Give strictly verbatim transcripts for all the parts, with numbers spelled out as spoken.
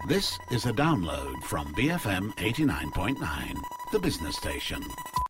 This is a download from B F M eighty-nine point nine, the business station.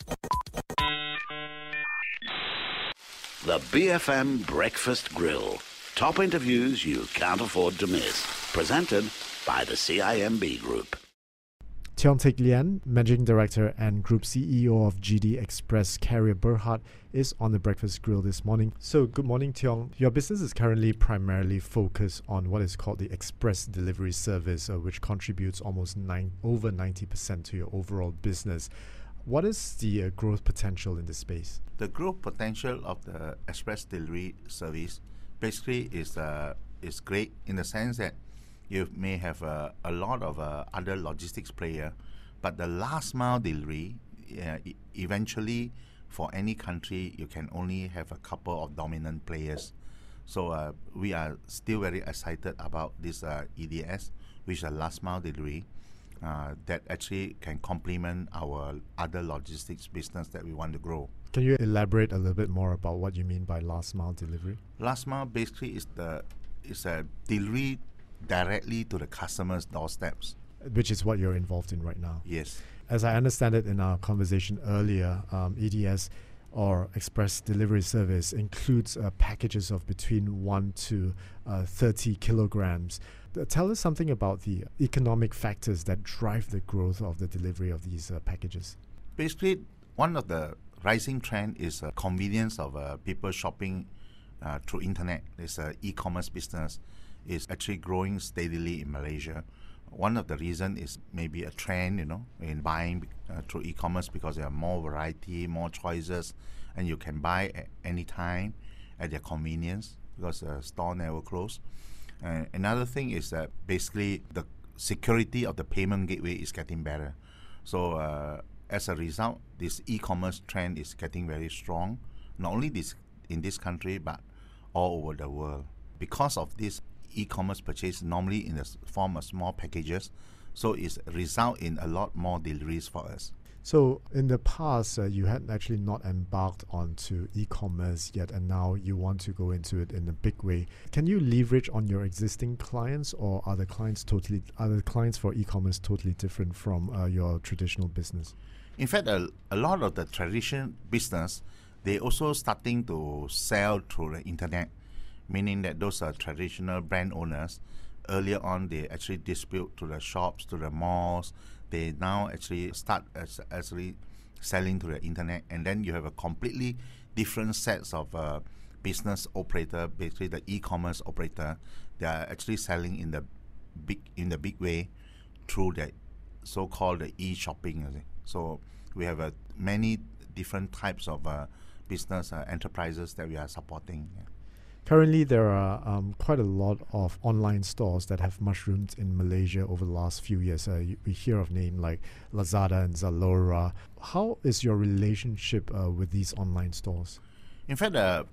The B F M Breakfast Grill. Top interviews you can't afford to miss. Presented by the C I M B Group. Tiong Teck Lian, Managing Director and Group C E O of G D Express Carrier Berhad, is on the Breakfast Grill this morning. So, good morning, Tiong. Your business is currently primarily focused on what is called the express delivery service, uh, which contributes almost nine, over ninety percent to your overall business. What is the uh, growth potential in this space? The growth potential of the express delivery service basically is uh, is great in the sense that you may have uh, a lot of uh, other logistics player, but the last mile delivery, uh, e- eventually for any country, you can only have a couple of dominant players. So uh, we are still very excited about this uh, E D S, which is a last mile delivery, uh, that actually can complement our other logistics business that we want to grow. Can you elaborate a little bit more about what you mean by last mile delivery? Last mile basically is the is a delivery directly to the customer's doorsteps. Which is what you're involved in right now. Yes. As I understand it in our conversation earlier, um, E D S or express delivery service includes uh, packages of between one to uh, thirty kilograms. Uh, tell us something about the economic factors that drive the growth of the delivery of these uh, packages. Basically, one of the rising trend is uh, convenience of uh, people shopping uh, through internet. It's an e-commerce business is actually growing steadily in Malaysia. One of the reasons is maybe a trend, you know, in buying uh, through e-commerce because there are more variety, more choices, and you can buy at any time at their convenience because the store never close. Uh, another thing is that basically the security of the payment gateway is getting better. So uh, as a result, this e-commerce trend is getting very strong, not only this in this country but all over the world. Because of this e-commerce purchase normally in the form of small packages, so it result in a lot more deliveries for us. So in the past, uh, you had actually not embarked onto e-commerce yet, and now you want to go into it in a big way. Can you leverage on your existing clients, or are the clients totally are the clients for e-commerce totally different from uh, your traditional business? In fact, a, a lot of the traditional business, they also starting to sell through the internet, meaning that those are traditional brand owners. Earlier on, they actually distribute to the shops, to the malls. They now actually start as actually selling to the internet, and then you have a completely different sets of uh, business operator, basically the e-commerce operator. They are actually selling in the big in the big way through the so-called the e-shopping. So we have uh, many different types of uh, business uh, enterprises that we are supporting. Yeah. Currently, there are um, quite a lot of online stores that have mushroomed in Malaysia over the last few years. Uh, you, we hear of names like Lazada and Zalora. How is your relationship uh, with these online stores? In fact, uh,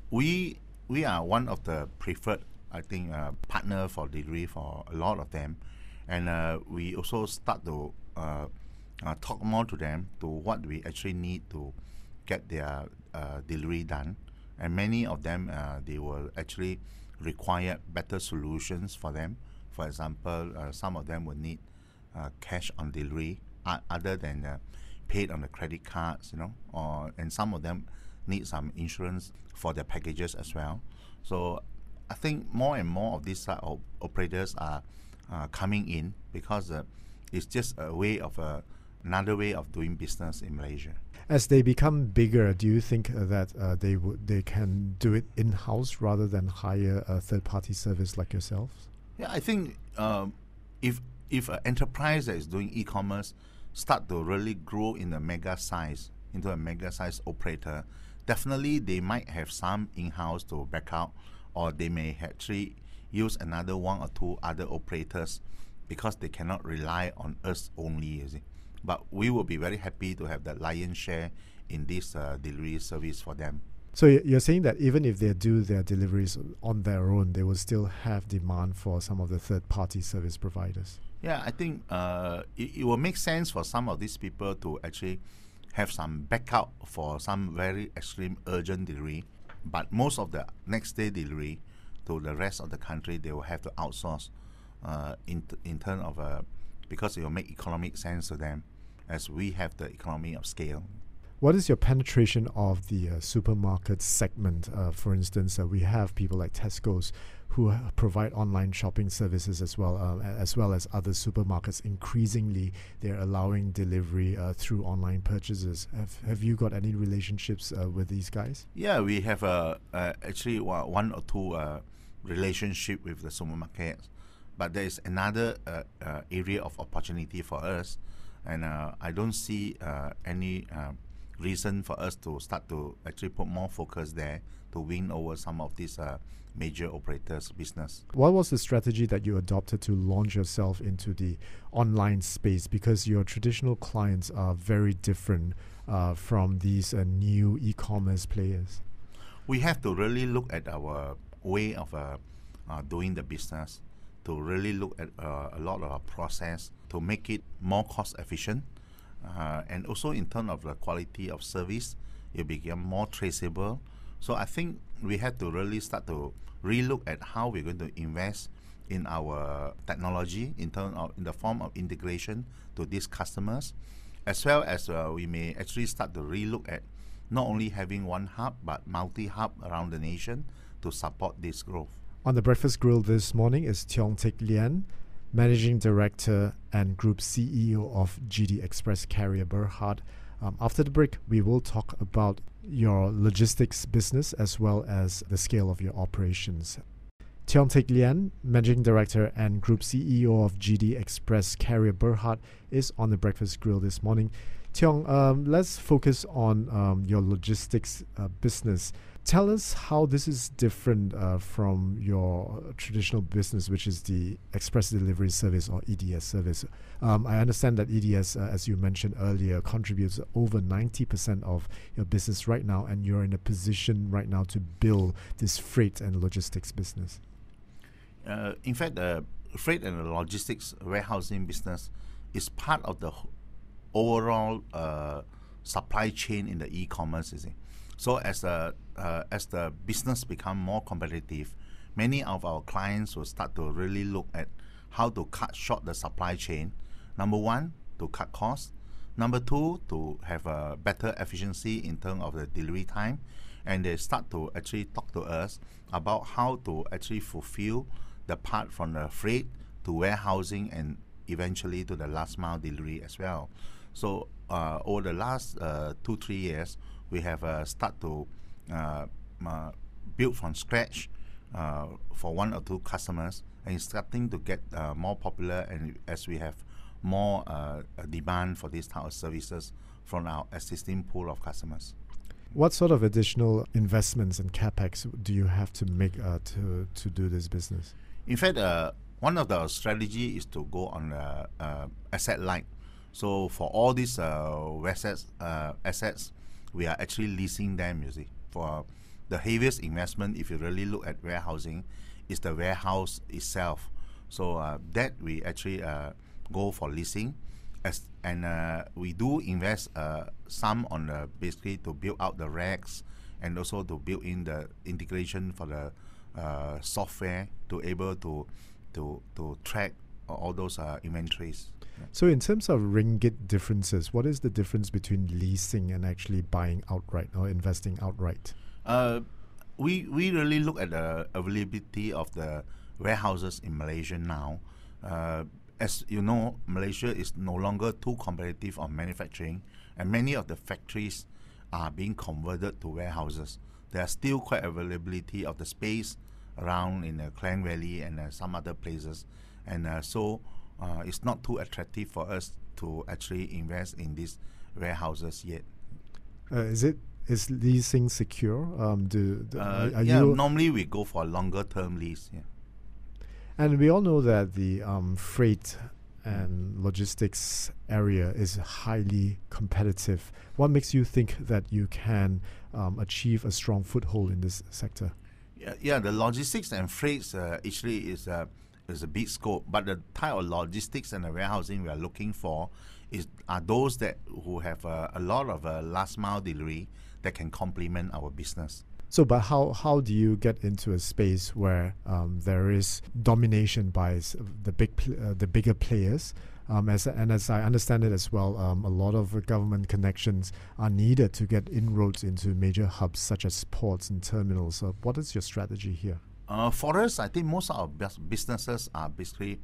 we we are one of the preferred, I think, uh, partner for delivery for a lot of them, and uh, we also start to uh, uh, talk more to them to what we actually need to get their uh, delivery done. And many of them, uh, they will actually require better solutions for them. For example, uh, some of them will need uh, cash on delivery, uh, other than uh, paid on the credit cards, you know, or and some of them need some insurance for their packages as well. So I think more and more of these type of operators are uh, coming in because uh, it's just a way of uh, another way of doing business in Malaysia. As they become bigger, do you think uh, that uh, they would they can do it in-house rather than hire a third-party service like yourselves? Yeah, I think um, if if an enterprise that is doing e-commerce start to really grow in a mega size, into a mega size operator, definitely they might have some in-house to back out, or they may actually use another one or two other operators because they cannot rely on us only, you see. But we will be very happy to have the lion's share in this uh, delivery service for them. So you're saying that even if they do their deliveries on their own, they will still have demand for some of the third-party service providers? Yeah, I think uh, it, it will make sense for some of these people to actually have some backup for some very extreme urgent delivery. But most of the next day delivery to the rest of the country, they will have to outsource uh, in in terms of uh, because it will make economic sense to them, as we have the economy of scale. What is your penetration of the uh, supermarket segment? Uh, for instance, uh, we have people like Tesco's who uh, provide online shopping services as well, uh, as well as other supermarkets. Increasingly, they're allowing delivery uh, through online purchases. Have Have you got any relationships uh, with these guys? Yeah, we have uh, uh, actually uh, one or two uh, relationship with the supermarkets, but there is another uh, uh, area of opportunity for us, and uh, I don't see uh, any uh, reason for us to start to actually put more focus there to win over some of these uh, major operators' business. What was the strategy that you adopted to launch yourself into the online space? Because your traditional clients are very different uh, from these uh, new e-commerce players. We have to really look at our way of uh, uh, doing the business, to really look at uh, a lot of our process to make it more cost efficient. Uh, and also in terms of the quality of service, it become more traceable. So I think we have to really start to relook at how we're going to invest in our technology in terms of in the form of integration to these customers, as well as uh, we may actually start to relook at not only having one hub but multi-hub around the nation to support this growth. On the Breakfast Grill this morning is Tiong Teck Lian, Managing Director and Group C E O of G D Express Carrier Berhad. Um, after the break, we will talk about your logistics business as well as the scale of your operations. Tiong Teck Lian, Managing Director and Group C E O of G D Express Carrier Berhad, is on the Breakfast Grill this morning. Tiong, um, let's focus on um, your logistics uh, business. Tell us how this is different uh, from your traditional business, which is the Express Delivery Service or E D S service. Um, I understand that E D S, uh, as you mentioned earlier, contributes over ninety percent of your business right now, and you're in a position right now to build this freight and logistics business. Uh, in fact, the freight and the logistics warehousing business is part of the overall uh, supply chain in the e-commerce, you see. So as the uh, as the business become more competitive, many of our clients will start to really look at how to cut short the supply chain. Number one, to cut costs. Number two, to have a better efficiency in terms of the delivery time. And they start to actually talk to us about how to actually fulfill the part from the freight to warehousing and eventually to the last mile delivery as well. So uh, over the last uh, two, three years, we have uh, start to uh, uh, build from scratch uh, for one or two customers, and it's starting to get uh, more popular, and as we have more uh, demand for these type of services from our existing pool of customers. What sort of additional investments and capex do you have to make uh, to to do this business? In fact, uh, one of the strategy is to go on uh, uh, asset light. So for all these uh, assets, uh, assets, we are actually leasing them, you see. For the heaviest investment, if you really look at warehousing, is the warehouse itself. So uh, that we actually uh, go for leasing, as and uh, we do invest uh, some on the basically to build out the racks and also to build in the integration for the uh, software to able to to to track all those uh, inventories. So in terms of ringgit differences, what is the difference between leasing and actually buying outright or investing outright? Uh, we we really look at the availability of the warehouses in Malaysia now. Uh, as you know, Malaysia is no longer too competitive on manufacturing, and many of the factories are being converted to warehouses. There are still quite availability of the space around in the Klang Valley and uh, some other places, and uh, so uh, it's not too attractive for us to actually invest in these warehouses yet. Uh, is it is leasing secure? Um, do, do Uh, are, are yeah, you normally we go for a longer term lease. Yeah. And we all know that the um, freight and logistics area is highly competitive. What makes you think that you can um, achieve a strong foothold in this sector? Yeah, yeah, the logistics and freights uh, actually is a is a big scope, but the type of logistics and the warehousing we are looking for is are those that who have uh, a lot of uh, last mile delivery that can complement our business. So, but how, how do you get into a space where um, there is domination by s- the big pl- uh, the bigger players? Um, as and as I understand it as well, um, a lot of uh, government connections are needed to get inroads into major hubs such as ports and terminals. So, what is your strategy here? Uh, for us, I think most of our bus- businesses are basically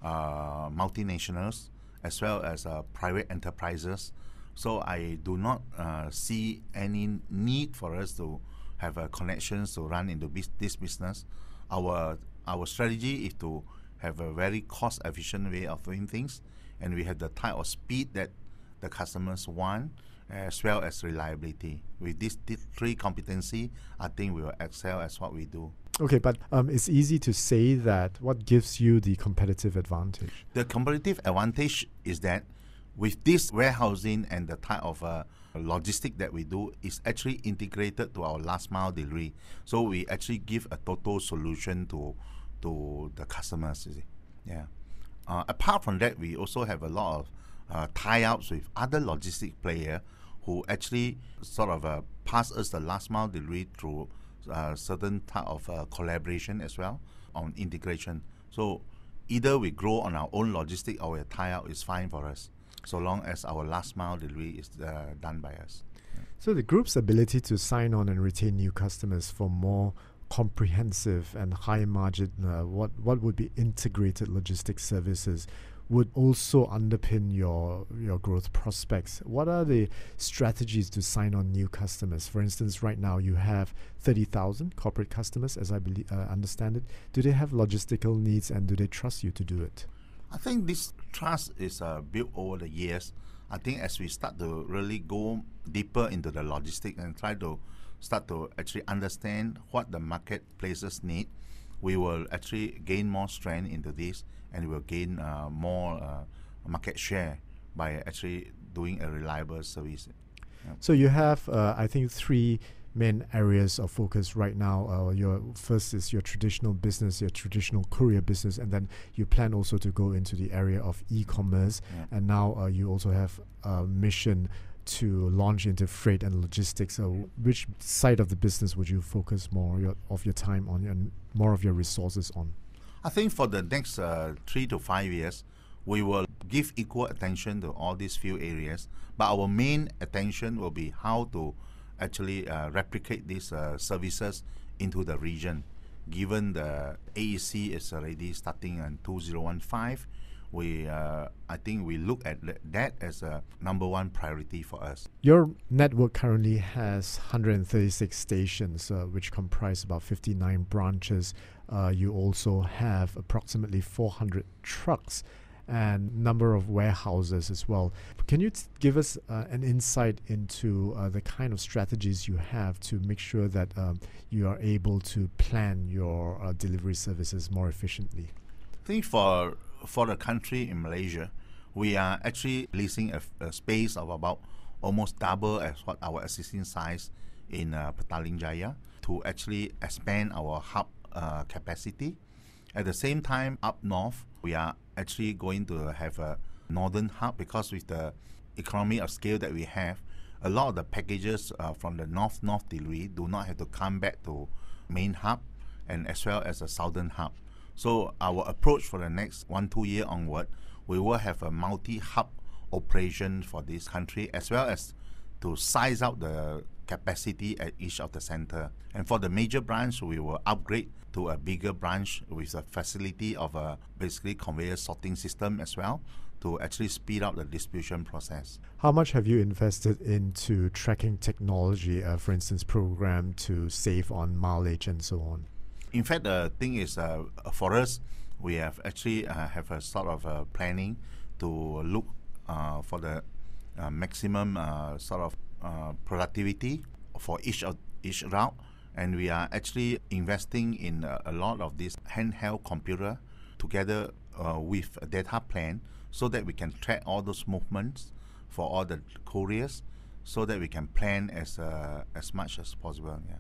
uh, multinationals as well as uh, private enterprises. So I do not uh, see any need for us to have uh, connections to run into bis- this business. Our our strategy is to have a very cost-efficient way of doing things, and we have the type of speed that the customers want, as well as reliability. With these th- three competency, I think we will excel as what we do. Okay, but um, it's easy to say that. What gives you the competitive advantage? The competitive advantage is that with this warehousing and the type of uh, logistic that we do is actually integrated to our last mile delivery. So we actually give a total solution to to the customers. You see. Yeah. Uh, apart from that, we also have a lot of uh, tie-ups with other logistic player who actually sort of uh, pass us the last mile delivery through uh, certain type of uh, collaboration as well on integration. So either we grow on our own logistic or a tie-up is fine for us, so long as our last mile delivery is uh, done by us. So the group's ability to sign on and retain new customers for more comprehensive and high margin, uh, what what would be integrated logistics services, would also underpin your your growth prospects. What are the strategies to sign on new customers? For instance, right now you have thirty thousand corporate customers, as I believe, uh, understand it. Do they have logistical needs, and do they trust you to do it? I think this trust is uh, built over the years. I think as we start to really go deeper into the logistics and try to start to actually understand what the marketplaces need, we will actually gain more strength into this, and we will gain uh, more uh, market share by actually doing a reliable service. Yeah. So you have, uh, I think, three main areas of focus right now. Uh, your first is your traditional business, your traditional courier business, and then you plan also to go into the area of e-commerce. Yeah. And now uh, you also have a mission to launch into freight and logistics. So which side of the business would you focus more your, of your time on and more of your resources on? I think for the next uh, three to five years, we will give equal attention to all these few areas, but our main attention will be how to actually uh, replicate these uh, services into the region. Given the A E C is already starting in two thousand fifteen, we uh, I think we look at that as a number one priority for us. Your network currently has one hundred thirty-six stations, uh, which comprise about fifty-nine branches. Uh, you also have approximately four hundred trucks and number of warehouses as well. Can you t- give us uh, an insight into uh, the kind of strategies you have to make sure that um, you are able to plan your uh, delivery services more efficiently? I think for for the country in Malaysia, we are actually leasing a, a space of about almost double as what our existing size in uh, Petaling Jaya to actually expand our hub uh, capacity. At the same time, up north, we are actually going to have a northern hub because with the economy of scale that we have, a lot of the packages uh, from the north-north delivery do not have to come back to main hub, and as well as a southern hub. So our approach for the next one, two year onward, we will have a multi-hub operation for this country, as well as to size out the capacity at each of the center. And for the major branch, we will upgrade to a bigger branch with a facility of a basically conveyor sorting system as well to actually speed up the distribution process. How much have you invested into tracking technology, uh, for instance, program to save on mileage and so on? In fact, the thing is, uh, for us, we have actually uh, have a sort of uh, planning to look uh, for the uh, maximum uh, sort of uh, productivity for each of each route, and we are actually investing in uh, a lot of this handheld computer together uh, with a data plan, so that we can track all those movements for all the couriers, so that we can plan as uh, as much as possible. Yeah.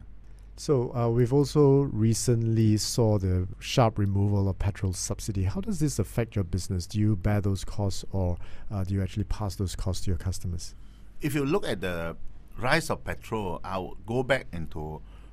So uh, we've also recently saw the sharp removal of petrol subsidy. How does this affect your business? Do you bear those costs, or uh, do you actually pass those costs to your customers? If you look at the rise of petrol, I'll go back into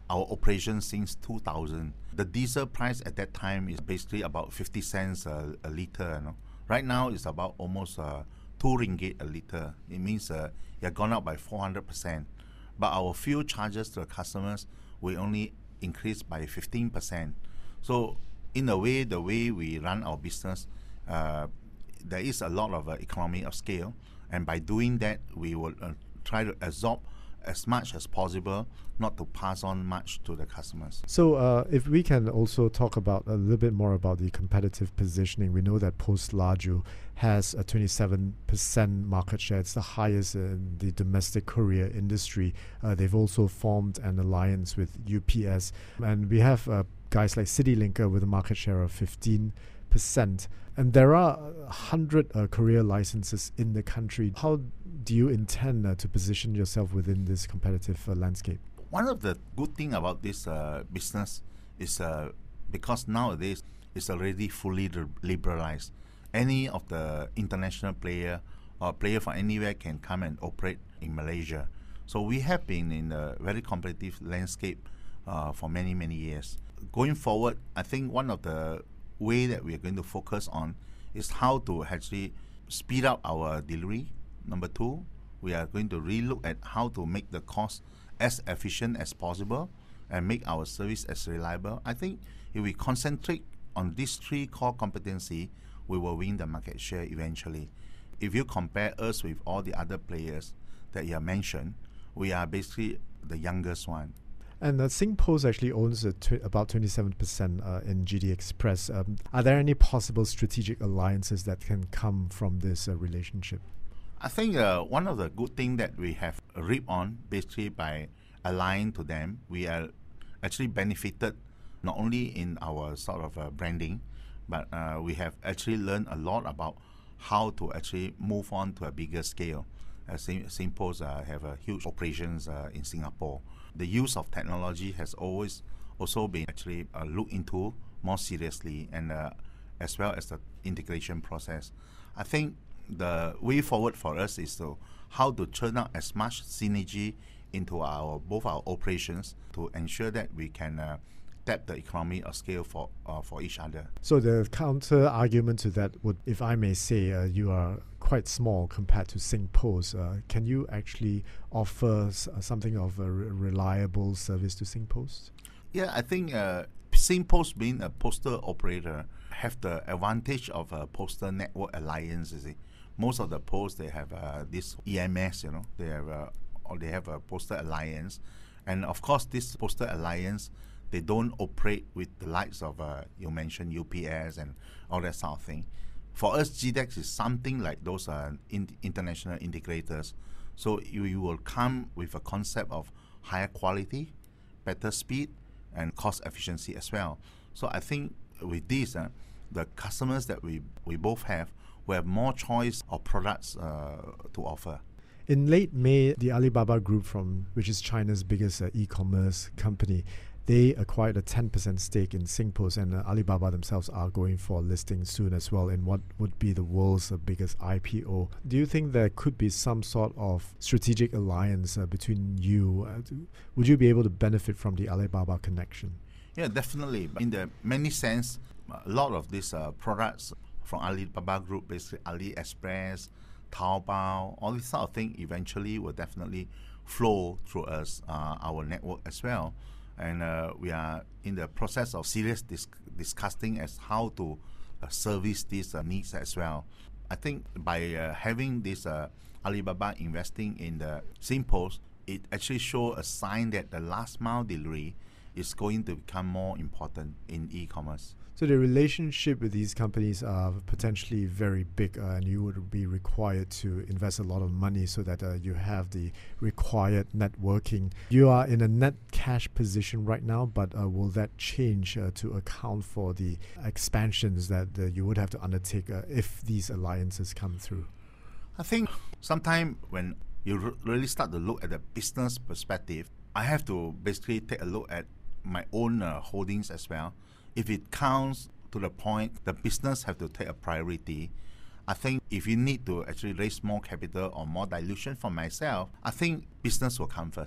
our operation since two thousand. The diesel price at that time is basically about fifty cents a, a liter. You know? Right now, it's about almost uh, two ringgit a liter. It means uh, it has gone up by four hundred percent. But our fuel charges to the customers will only increase by fifteen percent. So in a way, the way we run our business, uh, there is a lot of uh, economy of scale. And by doing that, we will uh, try to absorb as much as possible, not to pass on much to the customers. So uh, if we can also talk about a little bit more about the competitive positioning, we know that Post Laju has a twenty-seven percent market share. It's the highest in the domestic courier industry. Uh, they've also formed an alliance with U P S. And we have uh, guys like CityLink uh, with a market share of fifteen percent. And there are one hundred uh, courier licenses in the country. How do you intend uh, to position yourself within this competitive uh, landscape? One of the good things about this uh, business is uh, because nowadays it's already fully liberalized. Any of the international player or player from anywhere can come and operate in Malaysia. So we have been in a very competitive landscape uh, for many, many years. Going forward, I think one of the way that we are going to focus on is how to actually speed up our delivery. Number two, we are going to relook at how to make the cost as efficient as possible and make our service as reliable. I think if we concentrate on these three core competency, we will win the market share eventually. If you compare us with all the other players that you have mentioned, we are basically the youngest one. And uh, SingPost actually owns uh, tw- about twenty-seven percent uh, in G D Express. Um, are there any possible strategic alliances that can come from this uh, relationship? I think uh, one of the good things that we have reaped on, basically by aligning to them, we are actually benefited not only in our sort of uh, branding, but uh, we have actually learned a lot about how to actually move on to a bigger scale. Uh, SingPost uh, have uh, huge operations uh, in Singapore. The use of technology has always also been actually uh, looked into more seriously, and uh, as well as the integration process. I think the way forward for us is to how to churn out as much synergy into our both our operations to ensure that we can uh, tap the economy of scale for uh, for each other. So the counter argument to that would, if I may say, uh, you are quite small compared to SingPost. Uh, can you actually offer s- something of a re- reliable service to SingPost? Yeah, I think uh, SingPost being a postal operator have the advantage of a postal network alliance. You see, most of the posts they have uh, this E M S, you know, they have uh, or they have a postal alliance, and of course this postal alliance, they don't operate with the likes of uh, you mentioned U P S and all that sort of thing. For us, G D E X is something like those uh, in international integrators. So you, you will come with a concept of higher quality, better speed, and cost efficiency as well. So I think with this, uh, the customers that we, we both have will have more choice of products uh, to offer. In late May, the Alibaba Group, from which is China's biggest uh, e-commerce company, they acquired a ten percent stake in SingPost, and uh, Alibaba themselves are going for listing soon as well in what would be the world's uh, biggest I P O. Do you think there could be some sort of strategic alliance uh, between you? Uh, to, would you be able to benefit from the Alibaba connection? Yeah, definitely. But in the many sense, a lot of these uh, products from Alibaba Group, basically AliExpress, Taobao, all this sort of thing eventually will definitely flow through us, uh, our network as well. And uh, we are in the process of serious dis- discussing as how to uh, service these uh, needs as well. I think by uh, having this uh, Alibaba investing in the SingPost, it actually shows a sign that the last mile delivery is going to become more important in e-commerce. So the relationship with these companies are potentially very big, uh, and you would be required to invest a lot of money so that uh, you have the required networking. You are in a net cash position right now, but uh, will that change uh, to account for the expansions that uh, you would have to undertake uh, if these alliances come through? I think sometimes when you r- really start to look at the business perspective, I have to basically take a look at my own uh, holdings as well. If it counts to the point the business have to take a priority, I think if you need to actually raise more capital or more dilution for myself, I think business will come first.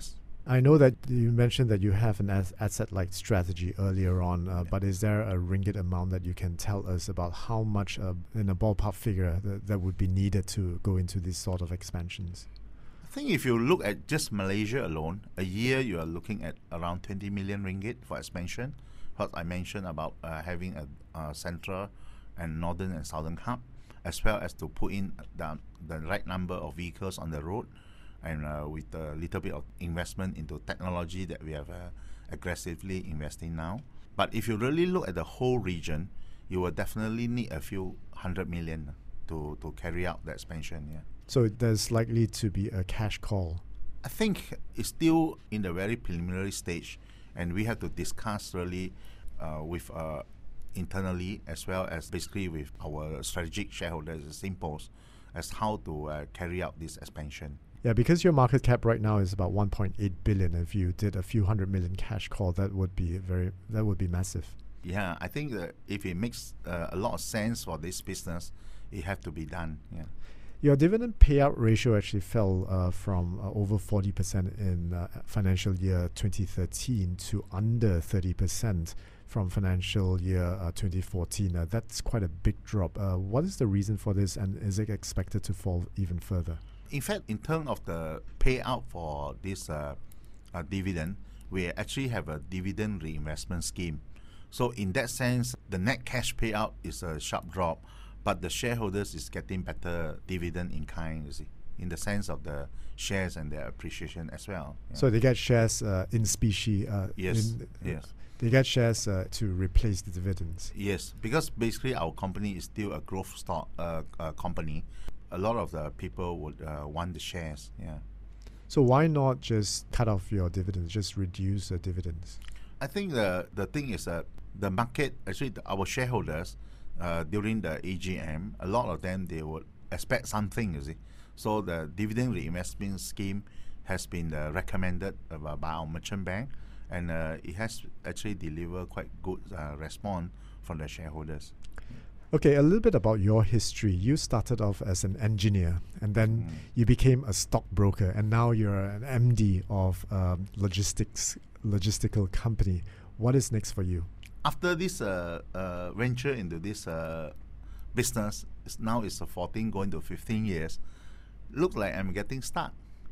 I know that you mentioned that you have an as- asset-light strategy earlier on, uh, but is there a ringgit amount that you can tell us about how much, uh, in a ballpark figure, that, that would be needed to go into these sort of expansions? I think if you look at just Malaysia alone, a year you are looking at around twenty million ringgit for expansion. What I mentioned about uh, having a, a central and northern and southern hub, as well as to put in the, the right number of vehicles on the road, and uh, with a little bit of investment into technology that we have uh, aggressively investing now. But if you really look at the whole region, you will definitely need a few hundred million to, to carry out the expansion. Yeah. So there's likely to be a cash call. I think it's still in the very preliminary stage, and we have to discuss really uh, with uh, internally as well as basically with our strategic shareholders, Singpost, as how to uh, carry out this expansion. Yeah, because your market cap right now is about one point eight billion. If you did a few hundred million cash call, that would be very that would be massive. Yeah, I think that if it makes uh, a lot of sense for this business, it have to be done. Yeah. Your dividend payout ratio actually fell uh, from uh, over forty percent in uh, financial year twenty thirteen to under thirty percent from financial year uh, twenty fourteen. Uh, that's quite a big drop. Uh, what is the reason for this, and is it expected to fall even further? In fact, in terms of the payout for this uh, uh, dividend, we actually have a dividend reinvestment scheme. So in that sense, the net cash payout is a sharp drop, but the shareholders is getting better dividend in kind, you see, in the sense of the shares and their appreciation as well. Yeah. So they get shares uh, in specie. Uh, yes, in, uh, yes. They get shares uh, to replace the dividends. Yes, because basically our company is still a growth stock uh, uh, company. A lot of the people would uh, want the shares. Yeah. So why not just cut off your dividends, just reduce the dividends? I think the the thing is that the market, actually the, our shareholders, uh, during the A G M, a lot of them, they would expect something, you see. So the dividend reinvestment scheme has been uh, recommended uh, by our merchant bank, and uh, it has actually delivered quite good uh, response from the shareholders. Okay, a little bit about your history. You started off as an engineer, and then mm. you became a stockbroker, and now you're an M D of um, logistics logistical company. What is next for you? After this uh, uh, venture into this uh, business, it's now it's uh, fourteen going to fifteen years. Look like I'm getting stuck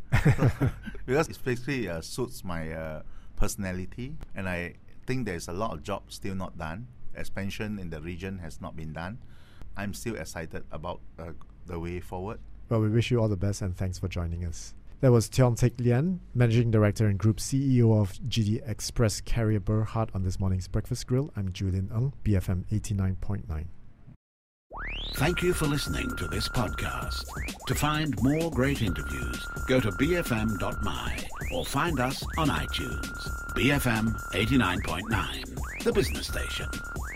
because it basically uh, suits my uh, personality, and I think there's a lot of jobs still not done. Expansion in the region has not been done. I'm still excited about uh, the way forward. Well, we wish you all the best, and thanks for joining us. That was Tiong Teck Lian, Managing Director and Group C E O of G D Express Carrier Berhad on this morning's Breakfast Grill. I'm Julian Ng, B F M eighty-nine point nine. Thank you for listening to this podcast. To find more great interviews, go to b f m dot m y or find us on iTunes. B F M eighty-nine point nine, the business station.